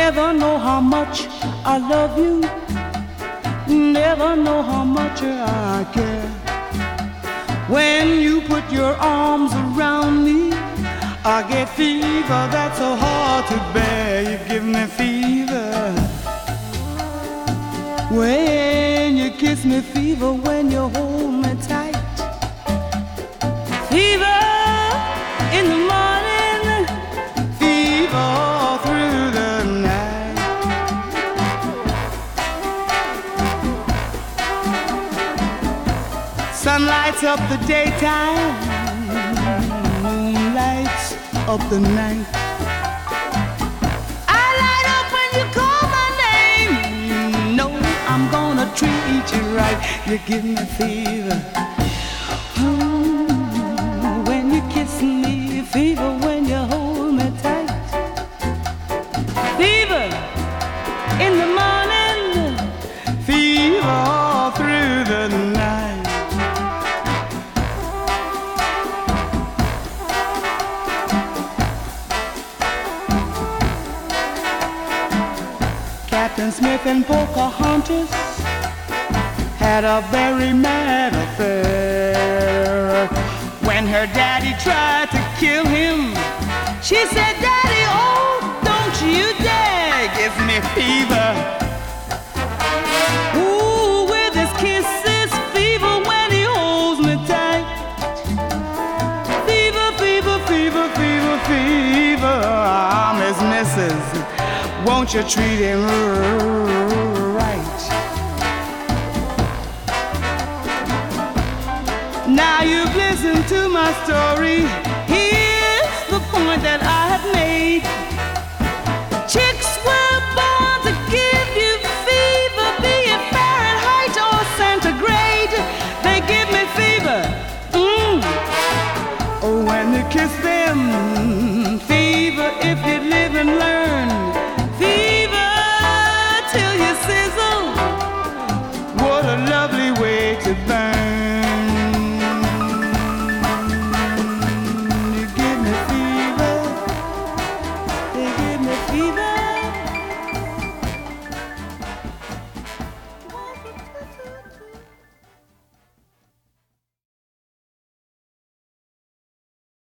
Never know how much I love you. Never know how much I care. When you put your arms around me, I get fever that's so hard to bear. You give me fever when you kiss me, fever when you hold me tight. Fever in the morning, fever all through the night. Sun lights up the daytime, moon lights up the night. I light up when you call my name. You know I'm gonna treat you right. You give me fever when you kiss me, fever when you hold me tight. Fever in the morning, fever all through the night. Captain Smith and Pocahontas had a very mad affair. When her daddy tried to kill him, she said, Daddy, oh, don't you dare give me fever. Ooh, with his kisses, fever when he holds me tight. Fever, fever, fever, fever, fever, I'm his missus. Won't you treat him right? Now you've listened to my story. Here's the point that I have made. Chicks will